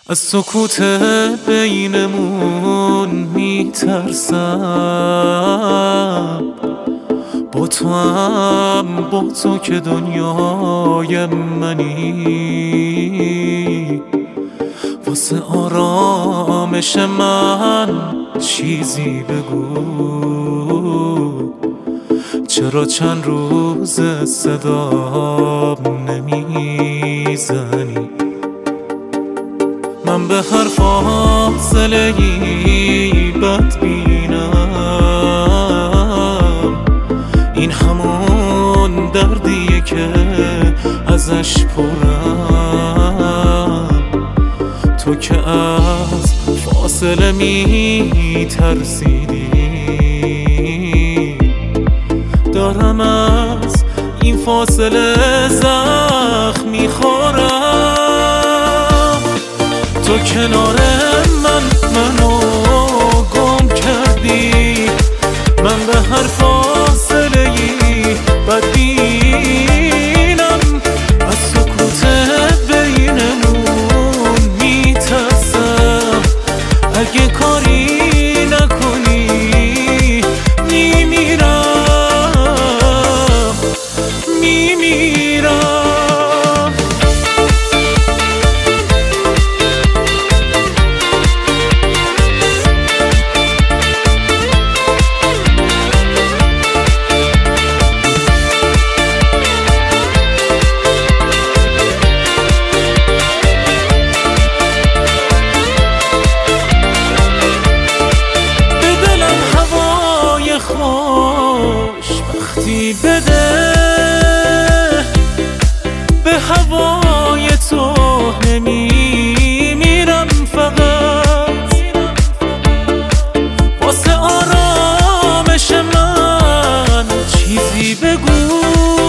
از سکوت بینمون میترسم، با تو هم با تو که دنیای منی. واسه آرامش من چیزی بگو، چرا چند روز صدام نمیزنی؟ من به هر فاصله ای بدبینم، این همون دردیه که ازش پرم. تو که از فاصله می ترسیدی، دارم از این فاصله زخم میخورم. تو کنار منو گم کردی، من به هر فاصله ای بدبینم. از سکوت بینمون میترسم، اگه کاری نکنی میمیرم. خوشبختی بده، به هوای تو نمیمیرم. فقط واسه آرامش من چیزی بگو،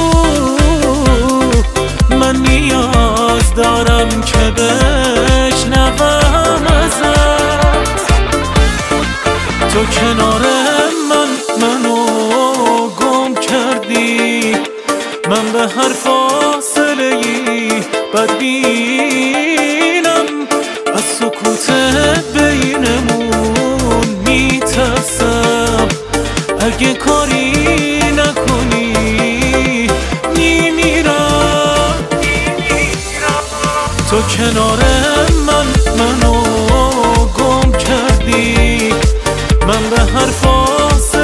من نیاز دارم که بشنوم ازت. تو کنار منو گم کردی، من به هر فاصله ای بدبینم. از سکوت بینمون میترسم، اگه کاری نکنی میمیرم. تو کنار منو گم کردی، من به هر فاصله